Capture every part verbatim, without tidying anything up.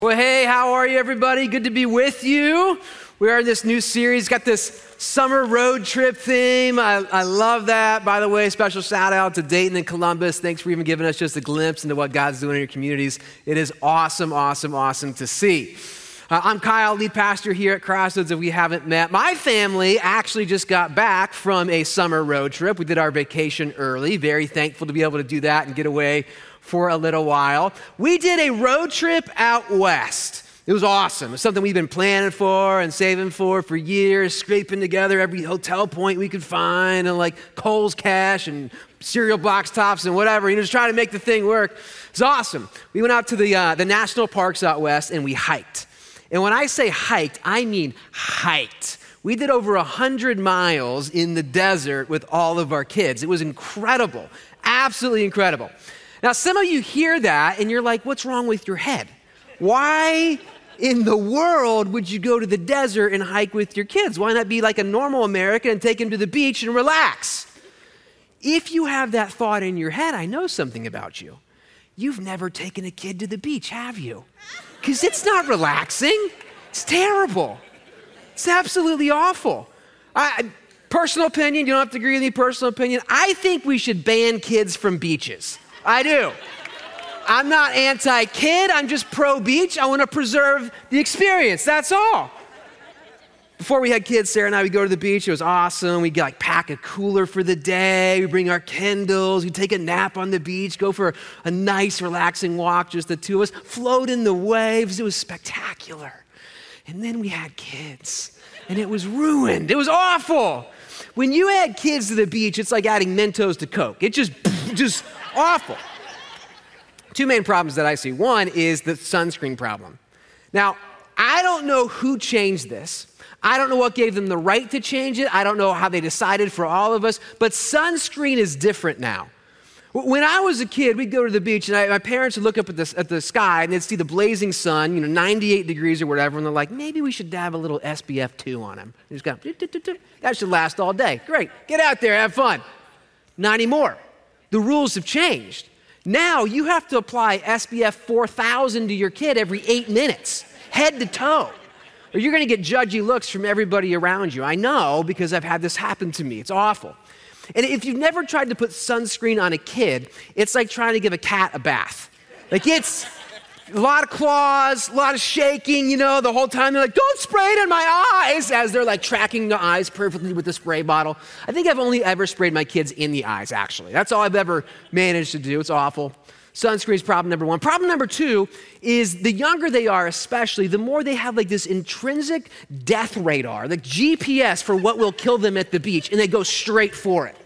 Well, hey, how are you, everybody? Good to be with you. We are in this new series, got this summer road trip theme. I, I love that. By the way, special shout out to Dayton and Columbus. Thanks for even giving us just a glimpse into what God's doing in your communities. It is awesome, awesome, awesome to see. Uh, I'm Kyle, lead pastor here at Crossroads, if we haven't met. My family actually just got back from a summer road trip. We did our vacation early. Very thankful to be able to do that and get away for a little while. We did a road trip out west. It was awesome. It's something we've been planning for and saving for for years, scraping together every hotel point we could find and like Kohl's Cash and cereal box tops and whatever, you know, just trying to make the thing work. It's awesome. We went out to the uh, the national parks out west and we hiked. And when I say hiked, I mean hiked. We did over one hundred miles in the desert with all of our kids. It was incredible, absolutely incredible. Now, some of you hear that and you're like, what's wrong with your head? Why in the world would you go to the desert and hike with your kids? Why not be like a normal American and take them to the beach and relax? If you have that thought in your head, I know something about you. You've never taken a kid to the beach, have you? Because it's not relaxing. It's terrible. It's absolutely awful. I, personal opinion, you don't have to agree with me, personal opinion. I think we should ban kids from beaches. I do. I'm not anti-kid, I'm just pro-beach. I want to preserve the experience, that's all. Before we had kids, Sarah and I would go to the beach. It was awesome. We'd like pack a cooler for the day. We'd bring our Kindles. We'd take a nap on the beach, go for a nice, relaxing walk, just the two of us, float in the waves. It was spectacular. And then we had kids, and it was ruined. It was awful. When you add kids to the beach, it's like adding Mentos to Coke. It just, just awful. Two main problems that I see. One is the sunscreen problem. Now, I don't know who changed this. I don't know what gave them the right to change it. I don't know how they decided for all of us, but sunscreen is different now. When I was a kid, we'd go to the beach and I, my parents would look up at the, at the sky and they'd see the blazing sun, you know, ninety-eight degrees or whatever, and they're like, maybe we should dab a little S P F two on him. You just go, that should last all day. Great, get out there, have fun. Not anymore. The rules have changed. Now you have to apply S P F four thousand to your kid every eight minutes, head to toe, or you're gonna get judgy looks from everybody around you. I know because I've had this happen to me. It's awful. And if you've never tried to put sunscreen on a kid, it's like trying to give a cat a bath. Like it's a lot of claws, a lot of shaking, you know, the whole time they're like, don't spray it in my eyes, as they're like tracking the eyes perfectly with the spray bottle. I think I've only ever sprayed my kids in the eyes, actually. That's all I've ever managed to do. It's awful. Sunscreen is problem number one. Problem number two is the younger they are especially, the more they have like this intrinsic death radar, like G P S for what will kill them at the beach, and they go straight for it.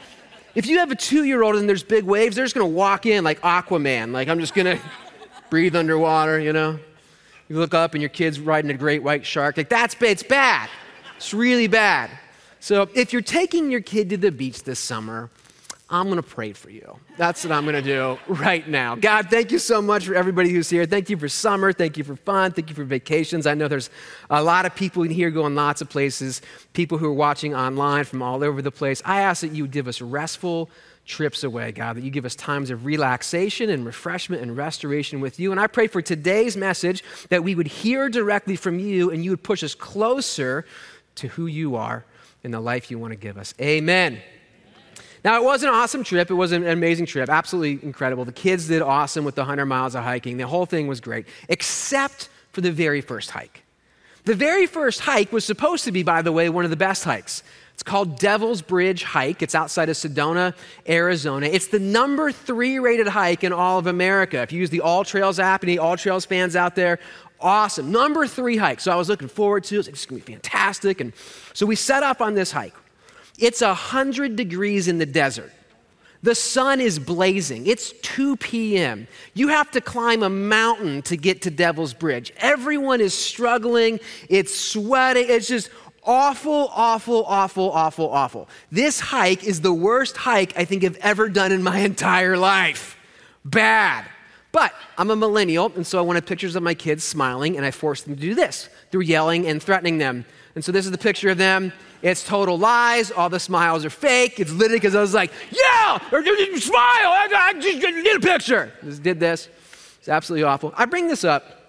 If you have a two-year-old and there's big waves, they're just gonna walk in like Aquaman, like I'm just gonna breathe underwater, you know? You look up and your kid's riding a great white shark, like that's it's bad. It's really bad. So if you're taking your kid to the beach this summer, I'm gonna pray for you. That's what I'm gonna do right now. God, thank you so much for everybody who's here. Thank you for summer, thank you for fun, thank you for vacations. I know there's a lot of people in here going lots of places, people who are watching online from all over the place. I ask that you would give us restful trips away, God, that you give us times of relaxation and refreshment and restoration with you. And I pray for today's message that we would hear directly from you and you would push us closer to who you are and the life you wanna give us. Amen. Now, it was an awesome trip. It was an amazing trip, absolutely incredible. The kids did awesome with the one hundred miles of hiking. The whole thing was great, except for the very first hike. The very first hike was supposed to be, by the way, one of the best hikes. It's called Devil's Bridge Hike. It's outside of Sedona, Arizona. It's the number three rated hike in all of America. If you use the All Trails app, any All Trails fans out there, awesome. Number three hike. So I was looking forward to it. It's like, this is going to be fantastic. And so we set up on this hike. It's one hundred degrees in the desert. The sun is blazing. It's two p.m. You have to climb a mountain to get to Devil's Bridge. Everyone is struggling. It's sweating. It's just awful, awful, awful, awful, awful. This hike is the worst hike I think I've ever done in my entire life. Bad. But I'm a millennial, and so I wanted pictures of my kids smiling, and I forced them to do this through yelling and threatening them. And so this is the picture of them. It's total lies. All the smiles are fake. It's literally because I was like, yeah, or smile. I, I just need a picture. Just did this. It's absolutely awful. I bring this up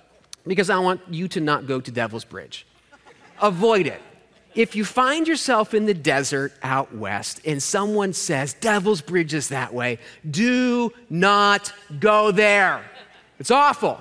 because I want you to not go to Devil's Bridge. Avoid it. If you find yourself in the desert out west and someone says, Devil's Bridge is that way, do not go there. It's awful.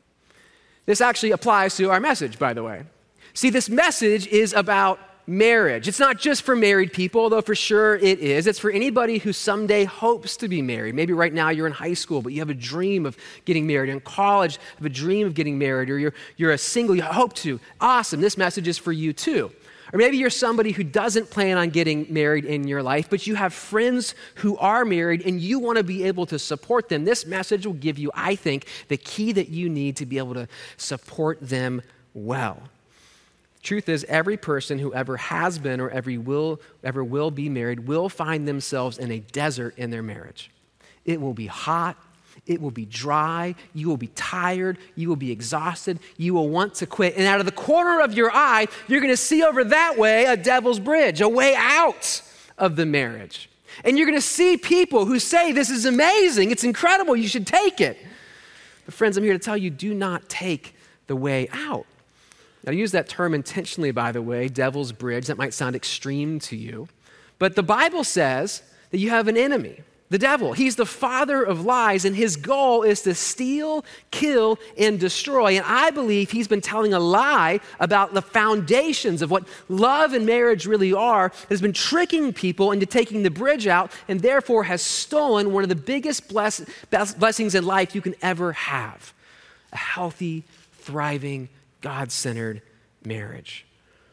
This actually applies to our message, by the way. See, this message is about marriage. It's not just for married people, though for sure it is. It's for anybody who someday hopes to be married. Maybe right now you're in high school, but you have a dream of getting married. In college, you have a dream of getting married, or you're, you're a single, you hope to. Awesome, this message is for you too. Or maybe you're somebody who doesn't plan on getting married in your life, but you have friends who are married and you want to be able to support them. This message will give you, I think, the key that you need to be able to support them well. Truth is, every person who ever has been or ever will, ever will be married will find themselves in a desert in their marriage. It will be hot. It will be dry. You will be tired. You will be exhausted. You will want to quit. And out of the corner of your eye, you're going to see over that way a Devil's Bridge, a way out of the marriage. And you're going to see people who say, this is amazing. It's incredible. You should take it. But friends, I'm here to tell you, do not take the way out. Now, I use that term intentionally, by the way, Devil's Bridge. That might sound extreme to you. But the Bible says that you have an enemy, the devil. He's the father of lies, and his goal is to steal, kill, and destroy. And I believe he's been telling a lie about the foundations of what love and marriage really are, has been tricking people into taking the bridge out, and therefore has stolen one of the biggest bless- blessings in life you can ever have, a healthy, thriving, God-centered marriage.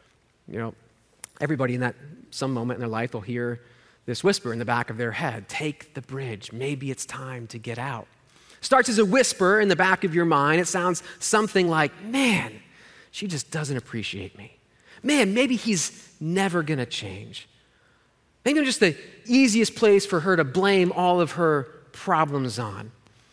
You know, everybody in that some moment in their life will hear this whisper in the back of their head, take the bridge, maybe it's time to get out. Starts as a whisper in the back of your mind. It sounds something like, man, she just doesn't appreciate me. Man, maybe he's never gonna change. Maybe I'm just the easiest place for her to blame all of her problems on.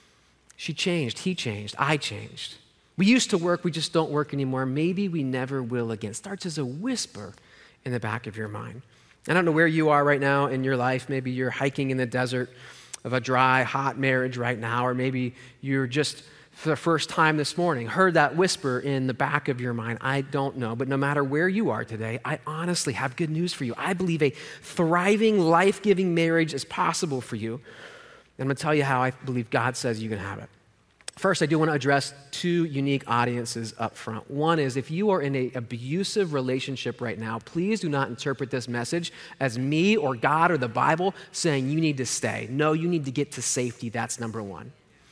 She changed, he changed, I changed. We used to work, we just don't work anymore. Maybe we never will again. Starts as a whisper in the back of your mind. I don't know where you are right now in your life. Maybe you're hiking in the desert of a dry, hot marriage right now, or maybe you're just, for the first time this morning, heard that whisper in the back of your mind. I don't know, but no matter where you are today, I honestly have good news for you. I believe a thriving, life-giving marriage is possible for you. And I'm going to tell you how I believe God says you can have it. First, I do want to address two unique audiences up front. One is if you are in an abusive relationship right now, please do not interpret this message as me or God or the Bible saying you need to stay. No, you need to get to safety. That's number one.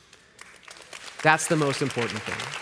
That's the most important thing.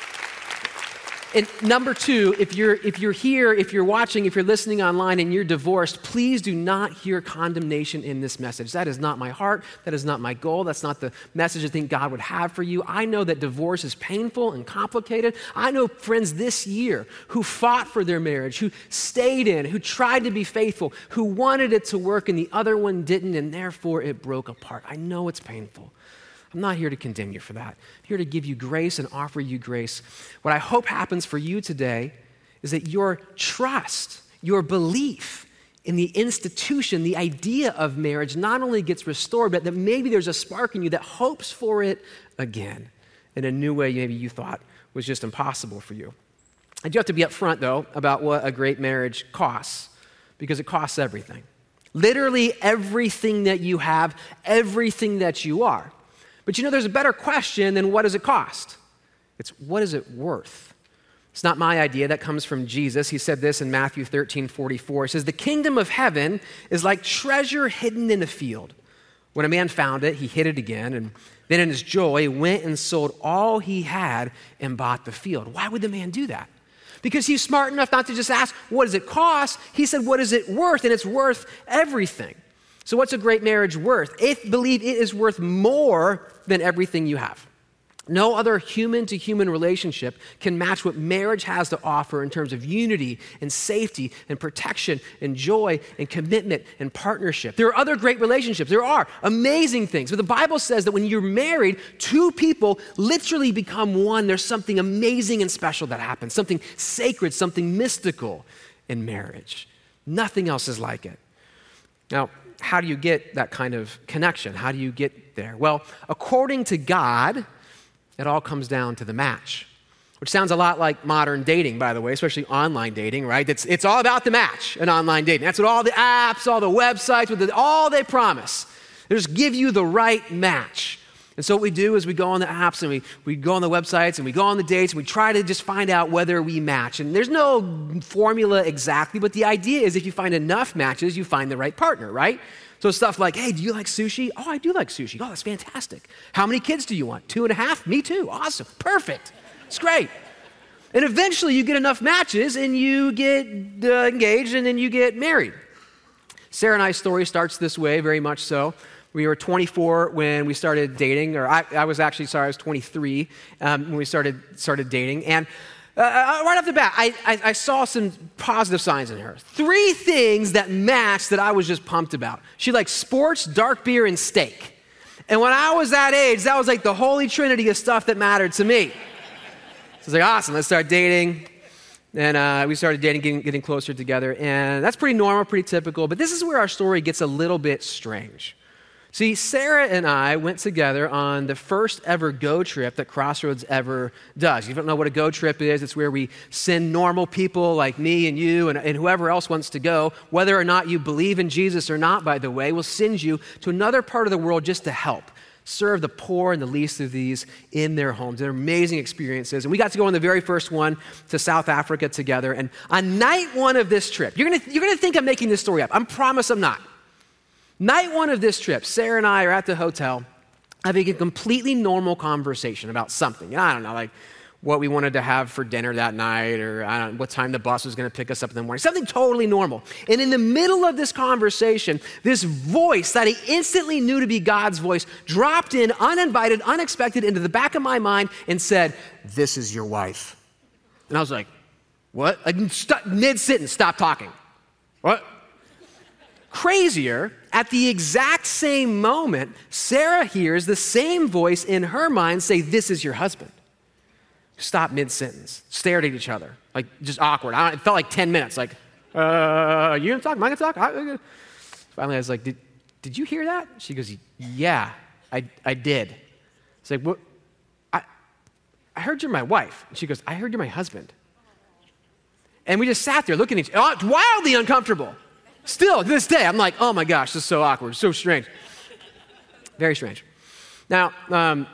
And number two, if you're, if you're here, if you're watching, if you're listening online and you're divorced, please do not hear condemnation in this message. That is not my heart. That is not my goal. That's not the message I think God would have for you. I know that divorce is painful and complicated. I know friends this year who fought for their marriage, who stayed in, who tried to be faithful, who wanted it to work and the other one didn't, and therefore it broke apart. I know it's painful. I'm not here to condemn you for that. I'm here to give you grace and offer you grace. What I hope happens for you today is that your trust, your belief in the institution, the idea of marriage not only gets restored, but that maybe there's a spark in you that hopes for it again in a new way maybe you thought was just impossible for you. I do have to be upfront, though, about what a great marriage costs, because it costs everything. Literally everything that you have, everything that you are. But you know, there's a better question than what does it cost? It's what is it worth? It's not my idea. That comes from Jesus. He said this in Matthew thirteen forty-four. He says, the kingdom of heaven is like treasure hidden in a field. When a man found it, he hid it again, and then in his joy, went and sold all he had and bought the field. Why would the man do that? Because he's smart enough not to just ask, what does it cost? He said, what is it worth? And it's worth everything. So what's a great marriage worth? I believe it is worth more than everything you have. No other human-to-human relationship can match what marriage has to offer in terms of unity and safety and protection and joy and commitment and partnership. There are other great relationships. There are amazing things. But the Bible says that when you're married, two people literally become one. There's something amazing and special that happens, something sacred, something mystical in marriage. Nothing else is like it. Now, how do you get that kind of connection? How do you get there? Well, according to God, it all comes down to the match. which sounds a lot like modern dating, by the way, especially online dating, right? It's, it's all about the match in online dating. That's what all the apps, all the websites, with the, all they promise. They just give you the right match. And so what we do is we go on the apps and we, we go on the websites and we go on the dates and we try to just find out whether we match. And there's no formula exactly, but the idea is if you find enough matches, you find the right partner, right? So stuff like, hey, do you like sushi? Oh, I do like sushi. Oh, that's fantastic. How many kids do you want? Two and a half? Me too. Awesome. Perfect. It's great. And eventually you get enough matches and you get uh, engaged and then you get married. Sarah and I's story starts this way, very much so. We were twenty-four when we started dating, or I, I was actually, sorry, I was twenty-three um, when we started started dating. And uh, right off the bat, I, I, I saw some positive signs in her. Three things that matched that I was just pumped about. She liked sports, dark beer, and steak. And when I was that age, that was like the holy trinity of stuff that mattered to me. So I was like, awesome, let's start dating. And uh, we started dating, getting, getting closer together. And that's pretty normal, pretty typical. But this is where our story gets a little bit strange. See, Sarah and I went together on the first ever Go trip that Crossroads ever does. You don't know what a Go trip is. It's where we send normal people like me and you and, and whoever else wants to go, whether or not you believe in Jesus or not, by the way, we'll send you to another part of the world just to help serve the poor and the least of these in their homes. They're amazing experiences. And we got to go on the very first one to South Africa together. And on night one of this trip, you're gonna, you're gonna think I'm making this story up. I promise I'm not. Night one of this trip, Sarah and I are at the hotel having a completely normal conversation about something. I don't know, like what we wanted to have for dinner that night, or I don't know, what time the bus was going to pick us up in the morning. Something totally normal. And in the middle of this conversation, this voice that I instantly knew to be God's voice dropped in, uninvited, unexpected, into the back of my mind and said, "This is your wife." And I was like, what? Like, st- mid-sentence, stop talking. What? Crazier, at the exact same moment, Sarah hears the same voice in her mind say, "This is your husband." Stop mid-sentence, stared at each other, like just awkward. I don't, it felt like ten minutes, like, uh, you gonna talk, am I gonna talk? I, Finally, I was like, did, did you hear that? She goes, yeah, I, I did. It's like, what? I, I heard you're my wife. And she goes, I heard you're my husband. And we just sat there looking at each other, wildly uncomfortable. Still, to this day, I'm like, oh my gosh, this is so awkward, so strange. Very strange. Now, um,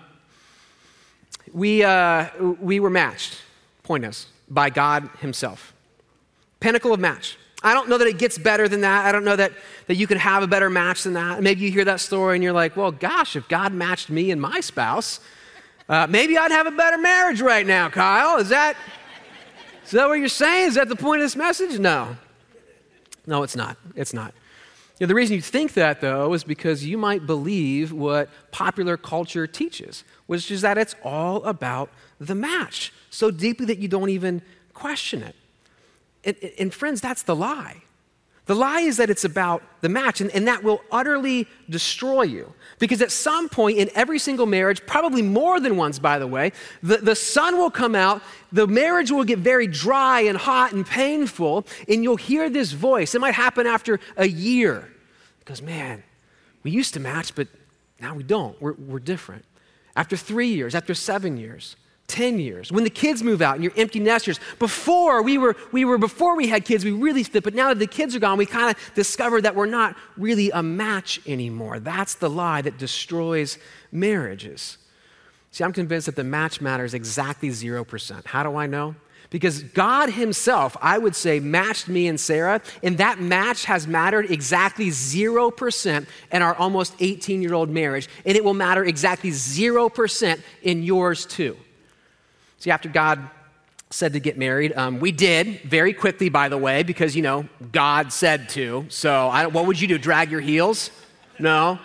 we, uh, we were matched, point is, by God himself. Pinnacle of match. I don't know that it gets better than that. I don't know that, that you can have a better match than that. Maybe you hear that story and you're like, well, gosh, if God matched me and my spouse, uh, maybe I'd have a better marriage right now, Kyle. Is that, is that what you're saying? Is that the point of this message? No. No, it's not. It's not. You know, the reason you think that, though, is because you might believe what popular culture teaches, which is that it's all about the match, so deeply that you don't even question it. And, and friends, that's the lie. The lie is that it's about the match, and, and that will utterly destroy you. Because at some point in every single marriage, probably more than once, by the way, the, the sun will come out, the marriage will get very dry and hot and painful, and you'll hear this voice. It might happen after a year. It goes, man, we used to match, but now we don't. We're, we're different. After three years, after seven years, ten years, when the kids move out and you're empty nesters. Before we were, we were before we had kids, we really fit, but now that the kids are gone, we kind of discovered that we're not really a match anymore. That's the lie that destroys marriages. See, I'm convinced that the match matters exactly zero percent. How do I know? Because God himself, I would say, matched me and Sarah, and that match has mattered exactly zero percent in our almost eighteen-year-old marriage, and it will matter exactly zero percent in yours too. See, after God said to get married, um, we did very quickly, by the way, because, you know, God said to. So I don't, what would you do, drag your heels? No.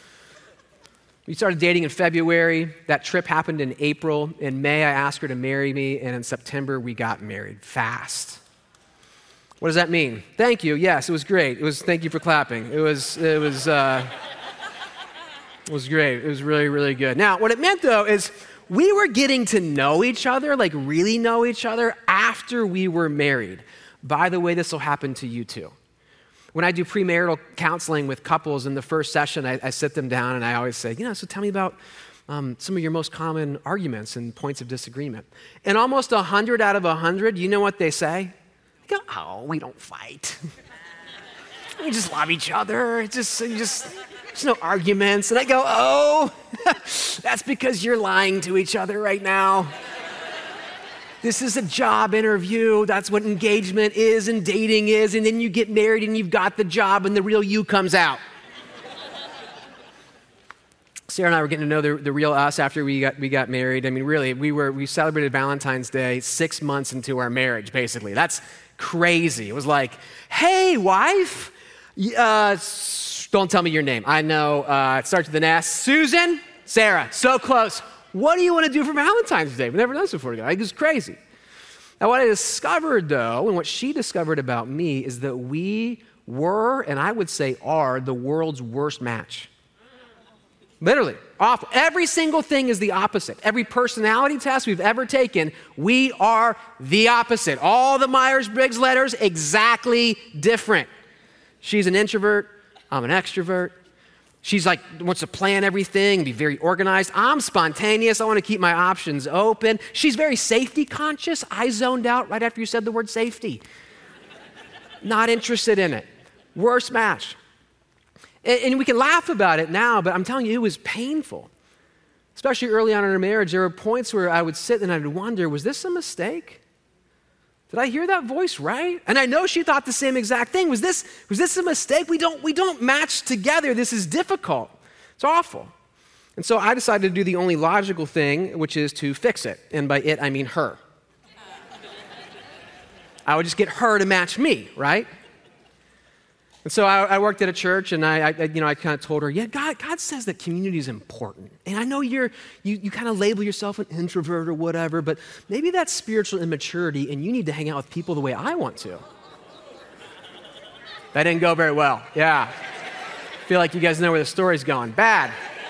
We started dating in February. That trip happened in April. In May, I asked her to marry me, and in September, we got married fast. What does that mean? Thank you. Yes, it was great. It was. Thank you for clapping. It was. It was. Uh, it was great. It was really, really good. Now, what it meant though is, we were getting to know each other, like really know each other, after we were married. By the way, this will happen to you too. When I do premarital counseling with couples in the first session, I, I sit them down and I always say, you know, so tell me about um, some of your most common arguments and points of disagreement. And almost one hundred out of one hundred, you know what they say? They go, oh, we don't fight. We just love each other. It's just, it's just, there's no arguments. And I go, oh, that's because you're lying to each other right now. This is a job interview. That's what engagement is and dating is. And then you get married and you've got the job and the real you comes out. Sarah and I were getting to know the, the real us after we got we got married. I mean, really, we were we celebrated Valentine's Day six months into our marriage, basically. That's crazy. It was like, hey, wife, uh, don't tell me your name. I know uh, it starts with an S. Susan, Sarah, so close. What do you want to do for Valentine's Day? We've never done this before together. It was crazy. Now, what I discovered, though, and what she discovered about me is that we were, and I would say are, the world's worst match. Literally, awful. Every single thing is the opposite. Every personality test we've ever taken, we are the opposite. All the Myers-Briggs letters, exactly different. She's an introvert. I'm an extrovert. She's like, wants to plan everything and be very organized. I'm spontaneous. I want to keep my options open. She's very safety conscious. I zoned out right after you said the word safety. Not interested in it. Worst match. And, and we can laugh about it now, but I'm telling you, it was painful. Especially early on in our marriage, there were points where I would sit and I'd wonder, was this a mistake? Did I hear that voice right? And I know she thought the same exact thing. Was this, was this a mistake? We don't, we don't match together. This is difficult. It's awful. And so I decided to do the only logical thing, which is to fix it. And by it, I mean her. I would just get her to match me, right? And so I, I worked at a church, and I, I you know, I kind of told her, yeah, God, God says that community is important. And I know you're, you, you kind of label yourself an introvert or whatever, but maybe that's spiritual immaturity, and you need to hang out with people the way I want to. That didn't go very well. Yeah. I feel like you guys know where the story's going. Bad.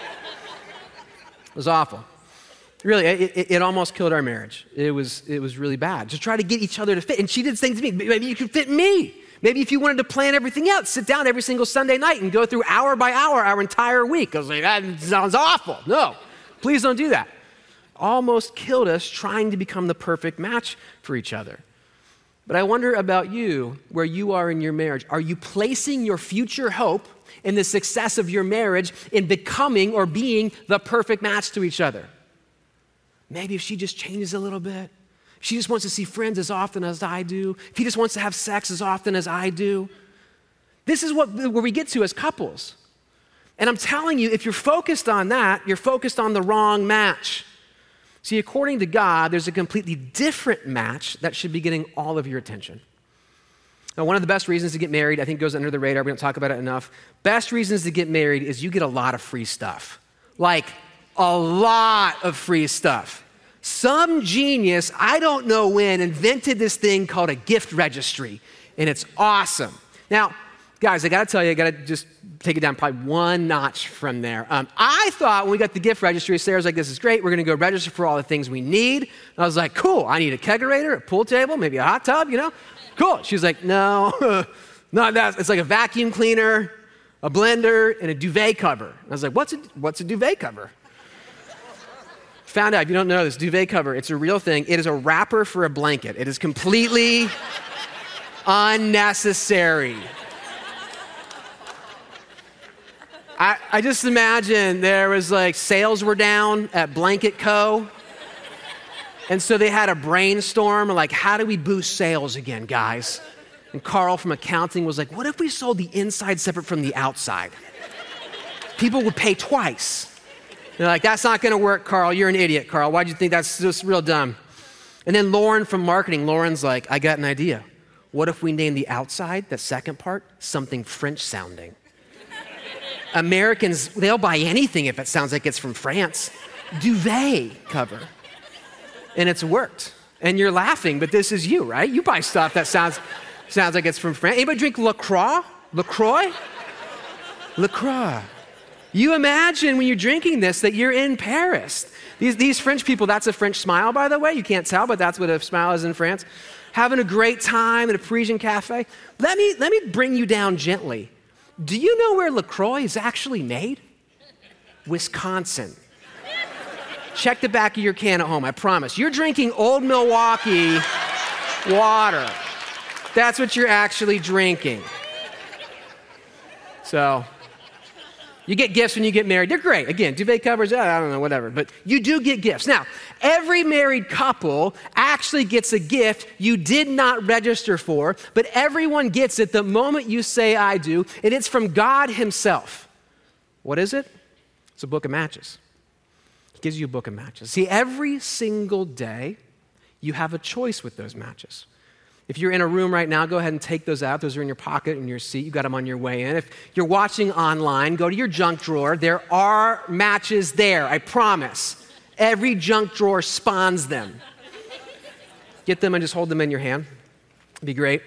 It was awful. Really, it, it, it almost killed our marriage. It was, it was really bad. To try to get each other to fit. And she did things to me. Maybe you could fit me. Maybe if you wanted to plan everything out, sit down every single Sunday night and go through hour by hour our entire week. I was like, that sounds awful. No, please don't do that. Almost killed us trying to become the perfect match for each other. But I wonder about you, where you are in your marriage. Are you placing your future hope in the success of your marriage in becoming or being the perfect match to each other? Maybe if she just changes a little bit. She just wants to see friends as often as I do. If he just wants to have sex as often as I do. This is what where we get to as couples. And I'm telling you, if you're focused on that, you're focused on the wrong match. See, according to God, there's a completely different match that should be getting all of your attention. Now, one of the best reasons to get married, I think goes under the radar, we don't talk about it enough. Best reasons to get married is you get a lot of free stuff. Like, a lot of free stuff. Some genius, I don't know when, invented this thing called a gift registry, and it's awesome. Now, guys, I gotta tell you, I gotta just take it down probably one notch from there. Um, I thought when we got the gift registry, Sarah's like, this is great, we're gonna go register for all the things we need. And I was like, cool, I need a kegerator, a pool table, maybe a hot tub, you know? Cool. She's like, no, not that. It's like a vacuum cleaner, a blender, and a duvet cover. I was like, what's a, what's a duvet cover? Found out, if you don't know this, duvet cover, it's a real thing. It is a wrapper for a blanket. It is completely unnecessary. I, I just imagine there was like, sales were down at Blanket Co. And so they had a brainstorm, like, how do we boost sales again, guys? And Carl from accounting was like, what if we sold the inside separate from the outside? People would pay twice. They're like, that's not gonna work, Carl. You're an idiot, Carl. Why'd you think that's just real dumb? And then Lauren from marketing, Lauren's like, I got an idea. What if we name the outside, the second part, something French sounding? Americans, they'll buy anything if it sounds like it's from France. Duvet cover. And it's worked. And you're laughing, but this is you, right? You buy stuff that sounds sounds like it's from France. Anybody drink LaCroix? LaCroix? LaCroix. You imagine when you're drinking this that you're in Paris. These, these French people, that's a French smile, by the way. You can't tell, but that's what a smile is in France. Having a great time at a Parisian cafe. Let me, let me bring you down gently. Do you know where LaCroix is actually made? Wisconsin. check the back of your can at home, I promise. You're drinking Old Milwaukee water. That's what you're actually drinking. So, you get gifts when you get married. They're great. Again, duvet covers, I don't know, whatever. But you do get gifts. Now, every married couple actually gets a gift you did not register for, but everyone gets it the moment you say, I do, and it's from God himself. What is it? It's a book of matches. He gives you a book of matches. See, every single day, you have a choice with those matches. If you're in a room right now, go ahead and take those out. Those are in your pocket, in your seat. You got them on your way in. If you're watching online, go to your junk drawer. There are matches there, I promise. Every junk drawer spawns them. Get them and just hold them in your hand. It'd be great.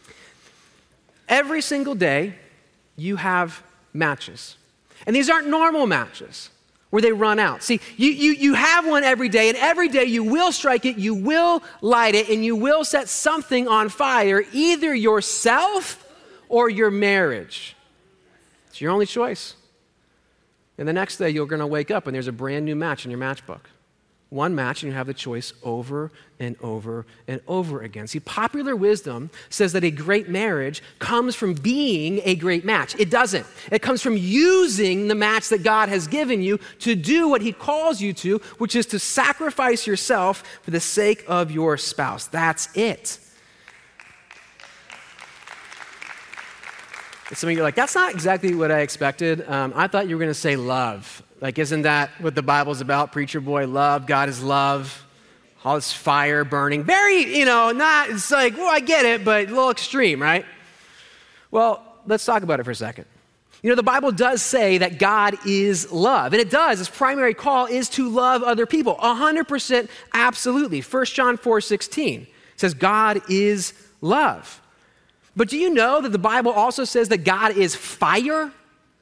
Every single day, you have matches. And these aren't normal matches where they run out. See, you, you, you have one every day, and every day you will strike it, you will light it, and you will set something on fire, either yourself or your marriage. It's your only choice. And the next day you're going to wake up and there's a brand new match in your matchbook. One match, and you have the choice over and over and over again. See, popular wisdom says that a great marriage comes from being a great match. It doesn't. It comes from using the match that God has given you to do what he calls you to, which is to sacrifice yourself for the sake of your spouse. That's it. And some of you are like, that's not exactly what I expected. Um, I thought you were going to say love. Like, isn't that what the Bible's about? Preacher boy, love, God is love, all this fire burning. Very, you know, not, it's like, well, I get it, but a little extreme, right? Well, let's talk about it for a second. You know, the Bible does say that God is love, and it does. Its primary call is to love other people, one hundred percent absolutely. First John four sixteen says God is love. But do you know that the Bible also says that God is fire?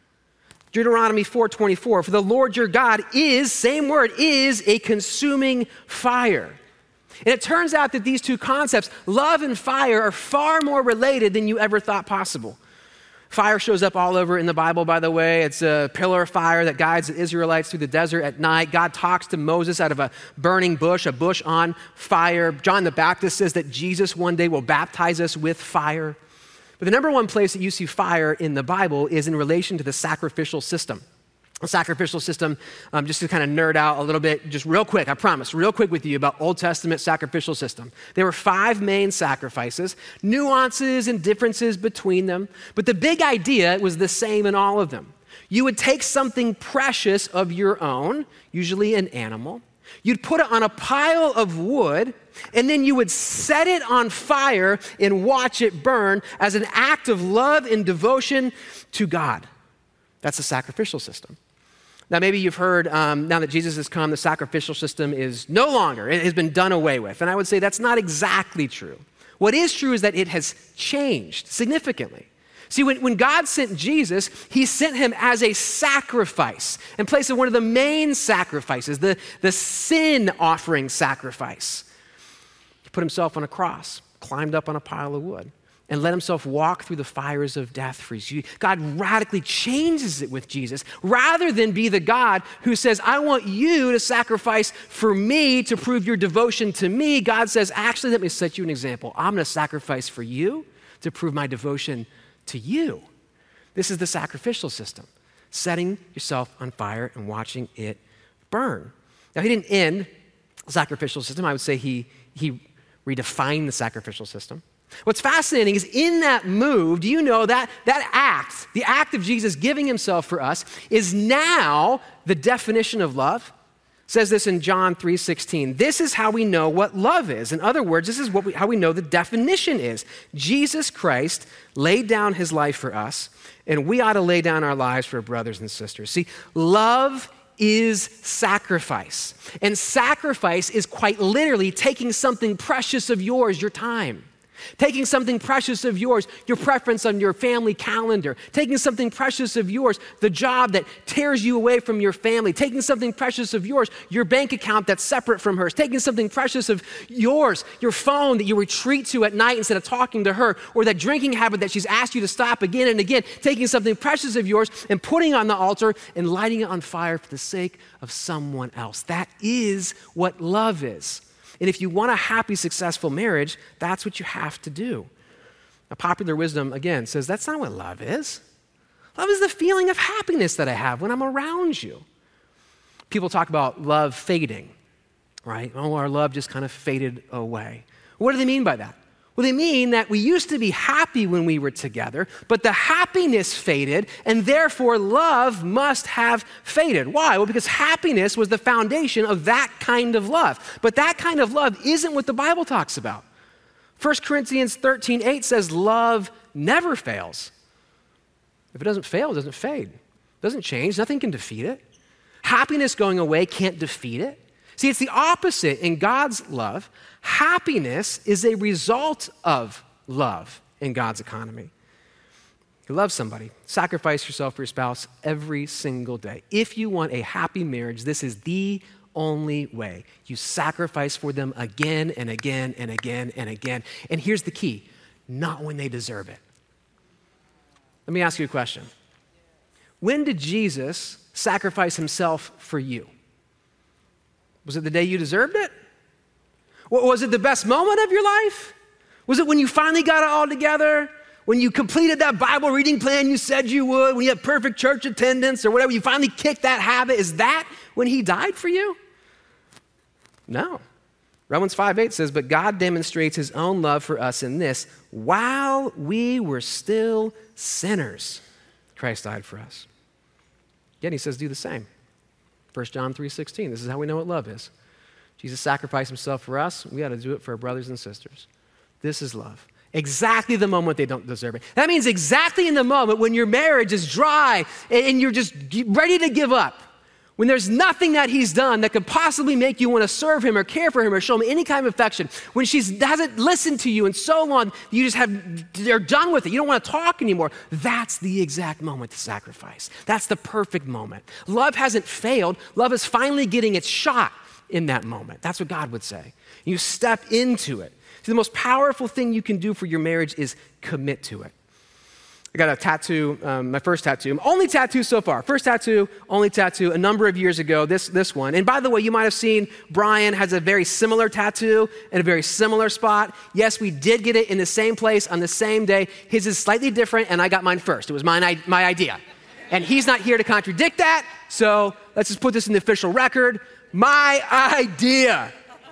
Deuteronomy four twenty-four, for the Lord your God is, same word, is a consuming fire. And it turns out that these two concepts, love and fire, are far more related than you ever thought possible. Fire shows up all over in the Bible, by the way. It's a pillar of fire that guides the Israelites through the desert at night. God talks to Moses out of a burning bush, a bush on fire. John the Baptist says that Jesus one day will baptize us with fire. But the number one place that you see fire in the Bible is in relation to the sacrificial system. The sacrificial system, um, just to kind of nerd out a little bit, just real quick, I promise, real quick with you about Old Testament sacrificial system. There were five main sacrifices, nuances and differences between them, but the big idea was the same in all of them. You would take something precious of your own, usually an animal, you'd put it on a pile of wood, and then you would set it on fire and watch it burn as an act of love and devotion to God. That's the sacrificial system. Now, maybe you've heard, um, now that Jesus has come, the sacrificial system is no longer, it has been done away with. And I would say that's not exactly true. What is true is that it has changed significantly. See, when, when God sent Jesus, he sent him as a sacrifice in place of one of the main sacrifices, the, the sin offering sacrifice. He put himself on a cross, climbed up on a pile of wood, and let himself walk through the fires of death for you. God radically changes it with Jesus. Rather than be the God who says, I want you to sacrifice for me to prove your devotion to me, God says, actually, let me set you an example. I'm going to sacrifice for you to prove my devotion to you. This is the sacrificial system, setting yourself on fire and watching it burn. Now, he didn't end the sacrificial system. I would say he, he redefined the sacrificial system. What's fascinating is in that move, do you know that that act, the act of Jesus giving himself for us, is now the definition of love? It says this in John three sixteen. This is how we know what love is. In other words, this is what we, how we know the definition is. Jesus Christ laid down his life for us, and we ought to lay down our lives for our brothers and sisters. See, love is sacrifice. And sacrifice is quite literally taking something precious of yours, your time. Taking something precious of yours, your preference on your family calendar. Taking something precious of yours, the job that tears you away from your family. Taking something precious of yours, your bank account that's separate from hers. Taking something precious of yours, your phone that you retreat to at night instead of talking to her, or that drinking habit that she's asked you to stop again and again. Taking something precious of yours and putting it on the altar and lighting it on fire for the sake of someone else. That is what love is. And if you want a happy, successful marriage, that's what you have to do. Now, popular wisdom, again, says that's not what love is. Love is the feeling of happiness that I have when I'm around you. People talk about love fading, right? Oh, our love just kind of faded away. What do they mean by that? Well, they mean that we used to be happy when we were together, but the happiness faded, and therefore love must have faded. Why? Well, because happiness was the foundation of that kind of love. But that kind of love isn't what the Bible talks about. First Corinthians thirteen eight says love never fails. If it doesn't fail, it doesn't fade. It doesn't change. Nothing can defeat it. Happiness going away can't defeat it. See, it's the opposite in God's love. Happiness is a result of love in God's economy. You love somebody, sacrifice yourself for your spouse every single day. If you want a happy marriage, this is the only way. You sacrifice for them again and again and again and again. And here's the key, not when they deserve it. Let me ask you a question. When did Jesus sacrifice himself for you? Was it the day you deserved it? Was it the best moment of your life? Was it when you finally got it all together? When you completed that Bible reading plan you said you would? When you had perfect church attendance or whatever, you finally kicked that habit? Is that when he died for you? No. Romans five eight says, but God demonstrates his own love for us in this, while we were still sinners, Christ died for us. Again, he says do the same. First John three sixteen, this is how we know what love is. Jesus sacrificed himself for us. We ought to do it for our brothers and sisters. This is love. Exactly the moment they don't deserve it. That means exactly in the moment when your marriage is dry and you're just ready to give up, when there's nothing that he's done that could possibly make you want to serve him or care for him or show him any kind of affection, when she hasn't listened to you in so long, you just have, they're done with it. You don't want to talk anymore. That's the exact moment to sacrifice. That's the perfect moment. Love hasn't failed. Love is finally getting its shot in that moment. That's what God would say. You step into it. See, the most powerful thing you can do for your marriage is commit to it. I got a tattoo, um, my first tattoo, only tattoo so far. First tattoo, only tattoo, a number of years ago, this, this one. And by the way, you might have seen Brian has a very similar tattoo in a very similar spot. Yes, we did get it in the same place on the same day. His is slightly different, and I got mine first. It was my, my idea. And he's not here to contradict that, so let's just put this in the official record. My idea.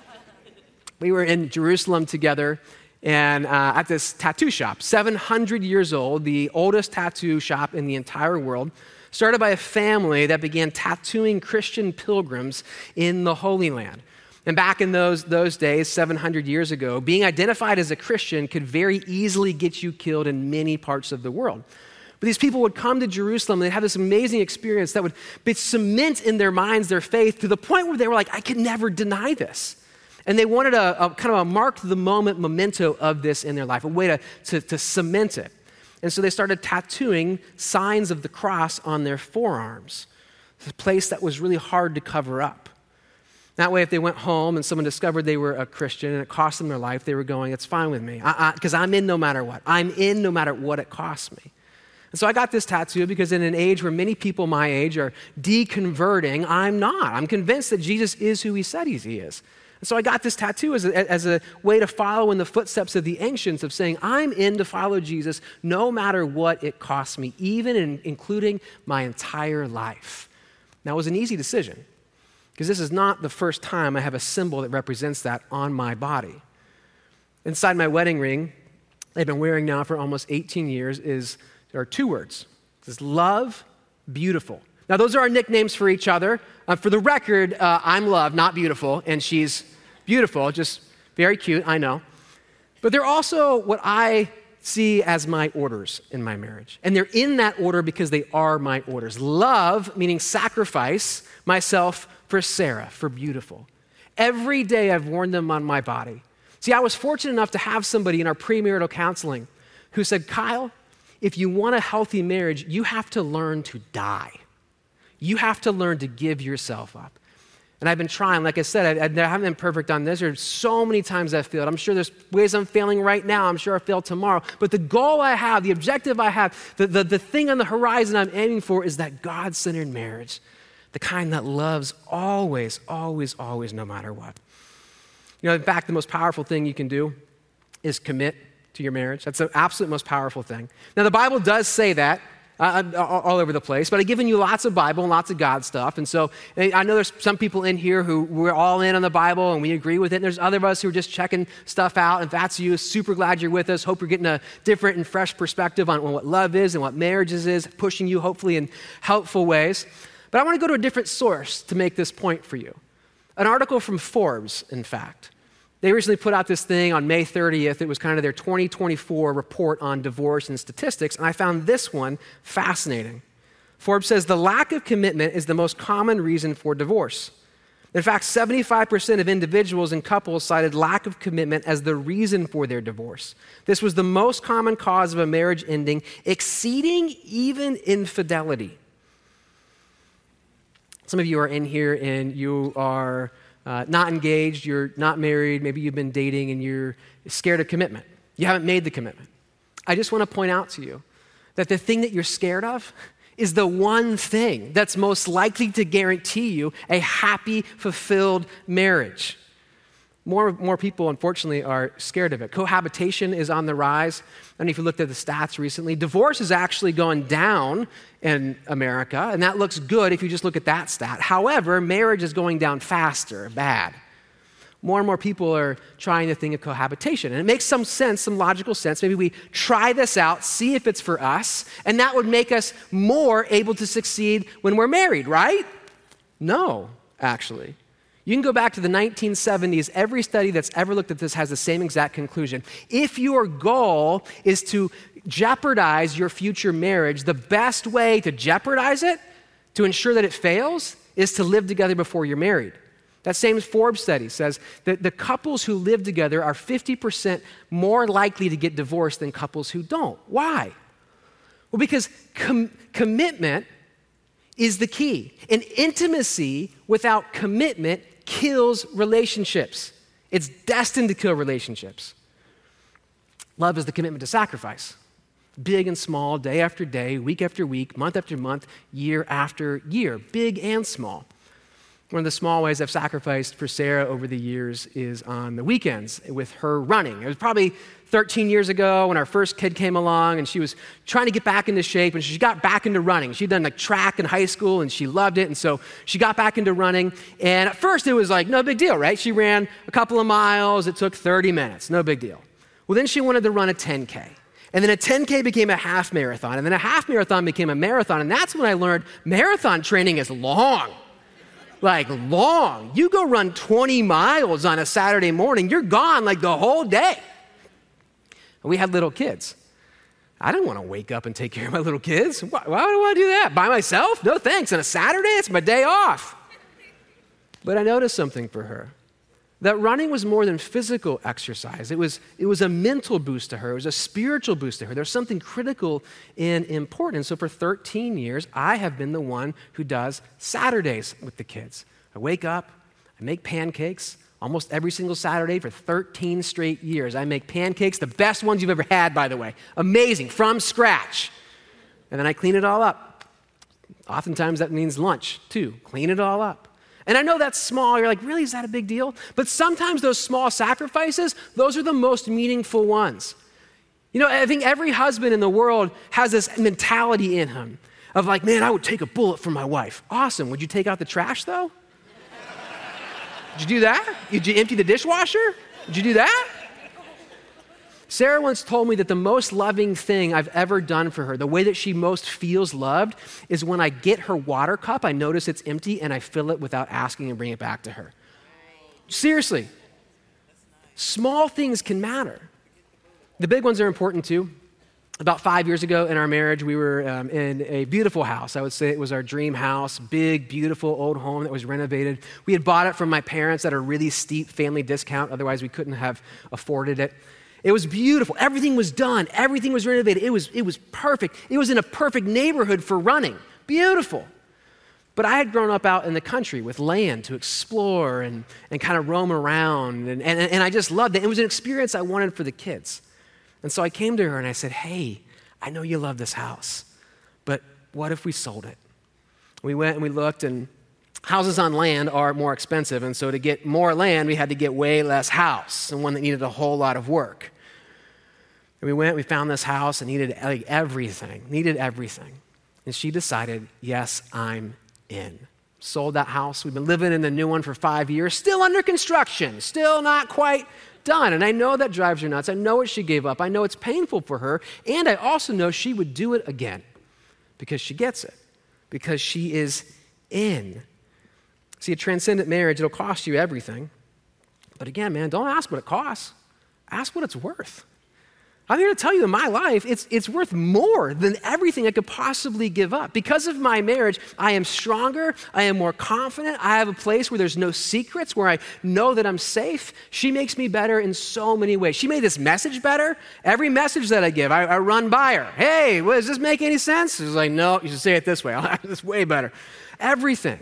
We were in Jerusalem together and uh, at this tattoo shop, seven hundred years old, the oldest tattoo shop in the entire world, started by a family that began tattooing Christian pilgrims in the Holy Land. And back in those, those days, seven hundred years ago, being identified as a Christian could very easily get you killed in many parts of the world. But these people would come to Jerusalem and they'd have this amazing experience that would cement in their minds their faith to the point where they were like, I could never deny this. And they wanted a, a kind of a mark to the moment memento of this in their life, a way to, to, to cement it. And so they started tattooing signs of the cross on their forearms, a place that was really hard to cover up. That way, if they went home and someone discovered they were a Christian and it cost them their life, they were going, it's fine with me, because I'm in no matter what. I'm in no matter what it costs me. And so I got this tattoo because in an age where many people my age are deconverting, I'm not. I'm convinced that Jesus is who he said he is. And so I got this tattoo as a, as a way to follow in the footsteps of the ancients of saying, I'm in to follow Jesus no matter what it costs me, even in, including my entire life. Now, it was an easy decision because this is not the first time I have a symbol that represents that on my body. Inside my wedding ring, I've been wearing now for almost eighteen years, is there are two words. It says love, beautiful. Now, those are our nicknames for each other. Uh, for the record, uh, I'm Love, not beautiful, and she's beautiful, just very cute, I know. But they're also what I see as my orders in my marriage. And they're in that order because they are my orders. Love, meaning sacrifice myself for Sarah, for beautiful. Every day I've worn them on my body. See, I was fortunate enough to have somebody in our premarital counseling who said, Kyle, if you want a healthy marriage, you have to learn to die. You have to learn to give yourself up. And I've been trying, like I said, I, I haven't been perfect on this. There's so many times I've failed. I'm sure there's ways I'm failing right now. I'm sure I'll fail tomorrow. But the goal I have, the objective I have, the, the, the thing on the horizon I'm aiming for is that God-centered marriage, the kind that loves always, always, always, no matter what. You know, in fact, the most powerful thing you can do is commit to your marriage. That's the absolute most powerful thing. Now, the Bible does say that uh, all over the place, but I've given you lots of Bible and lots of God stuff. And so I know there's some people in here who we're all in on the Bible and we agree with it. And there's other of us who are just checking stuff out. If that's you, super glad you're with us. Hope you're getting a different and fresh perspective on what love is and what marriages is, pushing you hopefully in helpful ways. But I want to go to a different source to make this point for you. An article from Forbes, in fact. They recently put out this thing on May thirtieth. It was kind of their twenty twenty-four report on divorce and statistics, and I found this one fascinating. Forbes says the lack of commitment is the most common reason for divorce. In fact, seventy-five percent of individuals and couples cited lack of commitment as the reason for their divorce. This was the most common cause of a marriage ending, exceeding even infidelity. Some of you are in here and you are Uh, not engaged, you're not married, maybe you've been dating and you're scared of commitment. You haven't made the commitment. I just want to point out to you that the thing that you're scared of is the one thing that's most likely to guarantee you a happy, fulfilled marriage. More, more people, unfortunately, are scared of it. Cohabitation is on the rise. I don't know if you looked at the stats recently. Divorce is actually going down in America, and that looks good if you just look at that stat. However, marriage is going down faster, bad. More and more people are trying the thing of cohabitation, and it makes some sense, some logical sense. Maybe we try this out, see if it's for us, and that would make us more able to succeed when we're married, right? No, actually. You can go back to the nineteen seventies. Every study that's ever looked at this has the same exact conclusion. If your goal is to jeopardize your future marriage, the best way to jeopardize it, to ensure that it fails, is to live together before you're married. That same Forbes study says that the couples who live together are fifty percent more likely to get divorced than couples who don't. Why? Well, because com- commitment is the key. And intimacy without commitment kills relationships. It's destined to kill relationships. Love is the commitment to sacrifice. Big and small, day after day, week after week, month after month, year after year, big and small. One of the small ways I've sacrificed for Sarah over the years is on the weekends with her running. It was probably thirteen years ago when our first kid came along and she was trying to get back into shape and she got back into running. She'd done like track in high school and she loved it. And so she got back into running. And at first it was like, no big deal, right? She ran a couple of miles. It took thirty minutes, no big deal. Well, then she wanted to run a ten K. And then a ten K became a half marathon. And then a half marathon became a marathon. And that's when I learned marathon training is long. Like long. You go run twenty miles on a Saturday morning, you're gone like the whole day. And we had little kids. I didn't want to wake up and take care of my little kids. Why, why would I want to do that? By myself? No thanks. On a Saturday, it's my day off. But I noticed something for her. That running was more than physical exercise. It was, it was a mental boost to her. It was a spiritual boost to her. There's something critical and important. So for thirteen years, I have been the one who does Saturdays with the kids. I wake up, I make pancakes almost every single Saturday for thirteen straight years. I make pancakes, the best ones you've ever had, by the way. Amazing, from scratch. And then I clean it all up. Oftentimes that means lunch, too. Clean it all up. And I know that's small. You're like, really, is that a big deal? But sometimes those small sacrifices, those are the most meaningful ones. You know, I think every husband in the world has this mentality in him of like, man, I would take a bullet for my wife. Awesome. Would you take out the trash, though? Did you do that? Did you empty the dishwasher? Did you do that? Sarah once told me that the most loving thing I've ever done for her, the way that she most feels loved, is when I get her water cup, I notice it's empty, and I fill it without asking and bring it back to her. Seriously. Small things can matter. The big ones are important too. About five years ago in our marriage, we were um, in a beautiful house. I would say it was our dream house, big, beautiful old home that was renovated. We had bought it from my parents at a really steep family discount. Otherwise, we couldn't have afforded it. It was beautiful. Everything was done. Everything was renovated. It was, it was perfect. It was in a perfect neighborhood for running. Beautiful. But I had grown up out in the country with land to explore and, and kind of roam around, and, and, and I just loved it. It was an experience I wanted for the kids. And so I came to her and I said, hey, I know you love this house, but what if we sold it? We went and we looked, and houses on land are more expensive, and so to get more land, we had to get way less house, and one that needed a whole lot of work. And we went, we found this house and needed like everything, needed everything. And she decided, yes, I'm in. Sold that house. We've been living in the new one for five years, still under construction, still not quite done. And I know that drives her nuts. I know what she gave up. I know it's painful for her. And I also know she would do it again because she gets it, because she is in. See, a transcendent marriage, it'll cost you everything. But again, man, don't ask what it costs. Ask what it's worth. I'm here to tell you in my life, it's, it's worth more than everything I could possibly give up. Because of my marriage, I am stronger, I am more confident, I have a place where there's no secrets, where I know that I'm safe. She makes me better in so many ways. She made this message better. Every message that I give, I, I run by her. Hey, well, does this make any sense? She's like, no, you should say it this way. It's way better. Everything.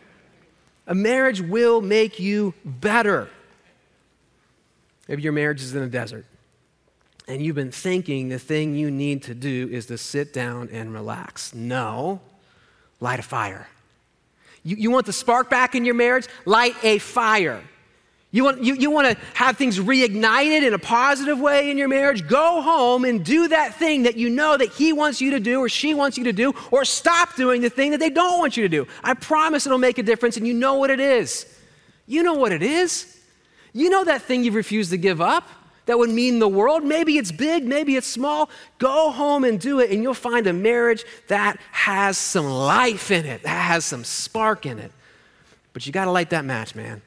A marriage will make you better. Maybe your marriage is in a desert, and you've been thinking the thing you need to do is to sit down and relax. No, light a fire. You, you want the spark back in your marriage? Light a fire. You want, you, you want to have things reignited in a positive way in your marriage? Go home and do that thing that you know that he wants you to do or she wants you to do, or stop doing the thing that they don't want you to do. I promise it'll make a difference, and you know what it is. You know what it is. You know that thing you've refused to give up that would mean the world. Maybe it's big, maybe it's small. Go home and do it, and you'll find a marriage that has some life in it, that has some spark in it. But you got to light that match, man.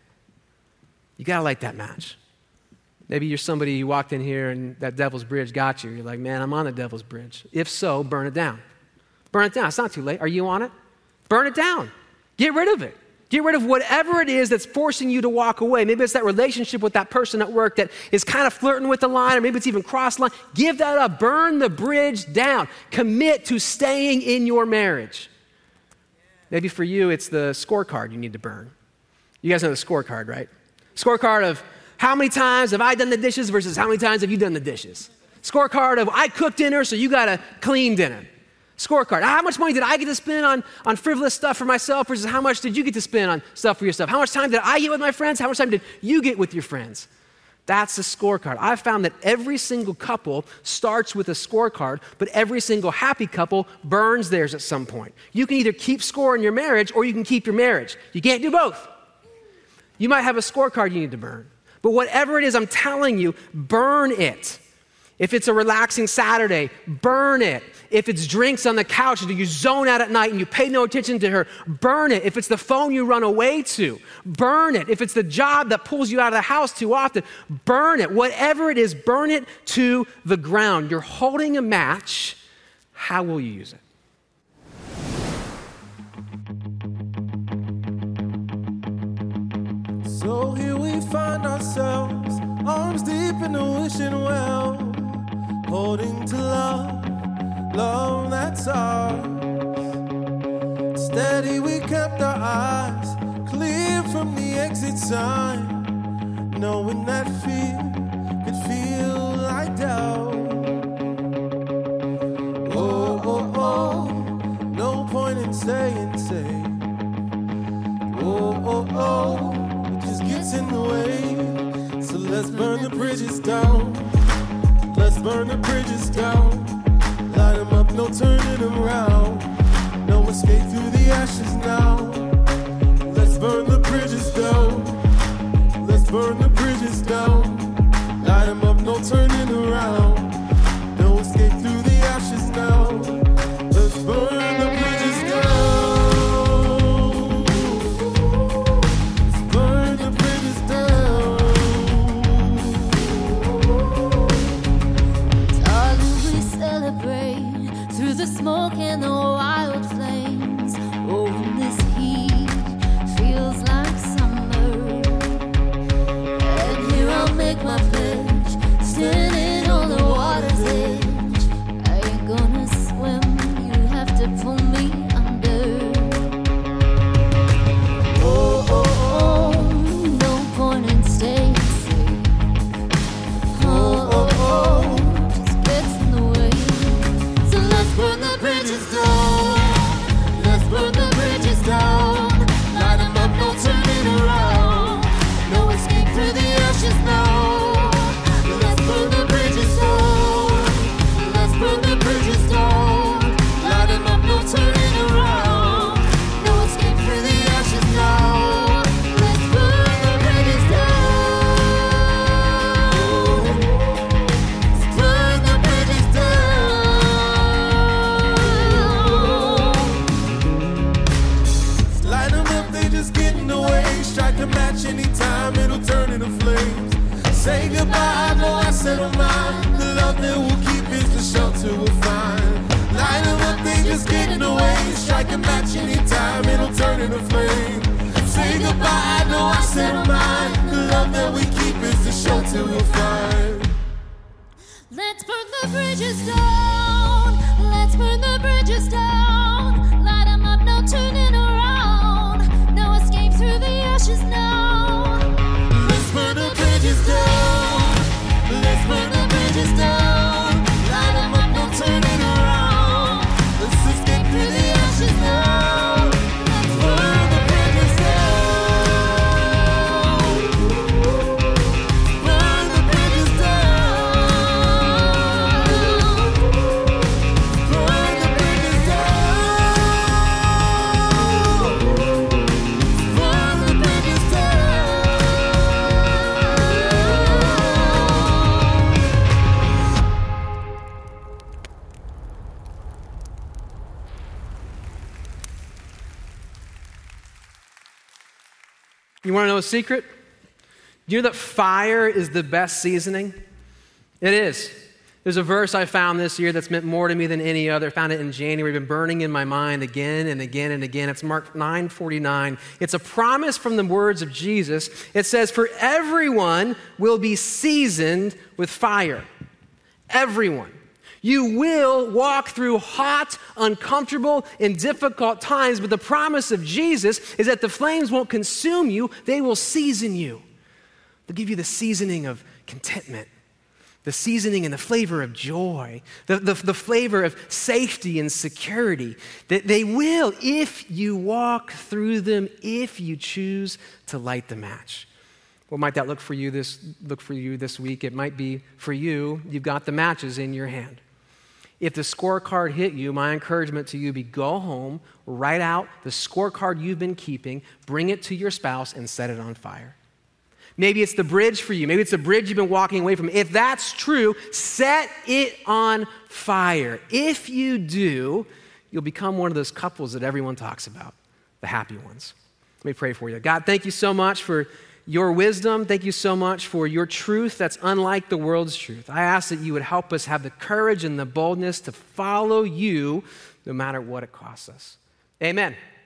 You got to light that match. Maybe you're somebody, you walked in here and that devil's bridge got you. You're like, man, I'm on the devil's bridge. If so, burn it down. Burn it down. It's not too late. Are you on it? Burn it down. Get rid of it. Get rid of whatever it is that's forcing you to walk away. Maybe it's that relationship with that person at work that is kind of flirting with the line, or maybe it's even cross line. Give that up. Burn the bridge down. Commit to staying in your marriage. Maybe for you, it's the scorecard you need to burn. You guys know the scorecard, right? Scorecard of how many times have I done the dishes versus how many times have you done the dishes. Scorecard of I cooked dinner, so you got to clean dinner. Scorecard. How much money did I get to spend on, on frivolous stuff for myself versus how much did you get to spend on stuff for yourself? How much time did I get with my friends? How much time did you get with your friends? That's the scorecard. I've found that every single couple starts with a scorecard, but every single happy couple burns theirs at some point. You can either keep score in your marriage or you can keep your marriage. You can't do both. You might have a scorecard you need to burn, but whatever it is, I'm telling you, burn it. If it's a relaxing Saturday, burn it. If it's drinks on the couch and you zone out at night and you pay no attention to her, burn it. If it's the phone you run away to, burn it. If it's the job that pulls you out of the house too often, burn it. Whatever it is, burn it to the ground. You're holding a match. How will you use it? So here we find ourselves, arms deep in the wishing well, holding to love, love that's ours. Steady we kept our eyes clear from the exit sign, knowing that fear could feel like doubt. Oh, oh, oh, no point in saying, say. Oh, oh, oh, it just gets in the way. So let's burn the bridges down. Let's burn the bridges down. Light them up, no turning them around. No escape through the ashes now. Let's burn the bridges down. Let's burn the bridges down. Light them up, no turning around. No escape through the ashes now. Let's burn the bridges down. Let's burn the bridges down. Darling, we celebrate like a match anytime, it'll turn into flame. Say goodbye, I know I said mine. The love that we keep is the show till we're fine. Let's burn the bridges down. Let's burn the bridges down. Light 'em up, no turning around. No escape through the ashes now. Let's burn the bridges down. Let's burn the bridges down. Light 'em up, no turning around. Let's escape through the ashes now. Let's burn the bridges down. Burn the bridges down. Burn the bridges down. Burn the bridges down. You want to know a secret? You know that fire is the best seasoning? It is. There's a verse I found this year that's meant more to me than any other. I found it in January, been burning in my mind again and again and again. It's Mark nine forty-nine. It's a promise from the words of Jesus. It says, for everyone will be seasoned with fire. Everyone. You will walk through hot, uncomfortable, and difficult times, but the promise of Jesus is that the flames won't consume you, they will season you. They'll give you the seasoning of contentment, the seasoning and the flavor of joy, the, the, the flavor of safety and security. That they will if you walk through them, if you choose to light the match. What might that look for you this look for you this week? It might be for you, you've got the matches in your hand. If the scorecard hit you, my encouragement to you be go home, write out the scorecard you've been keeping, bring it to your spouse, and set it on fire. Maybe it's the bridge for you. Maybe it's the bridge you've been walking away from. If that's true, set it on fire. If you do, you'll become one of those couples that everyone talks about, the happy ones. Let me pray for you. God, thank you so much for your wisdom. Thank you so much for your truth that's unlike the world's truth. I ask that you would help us have the courage and the boldness to follow you no matter what it costs us. Amen.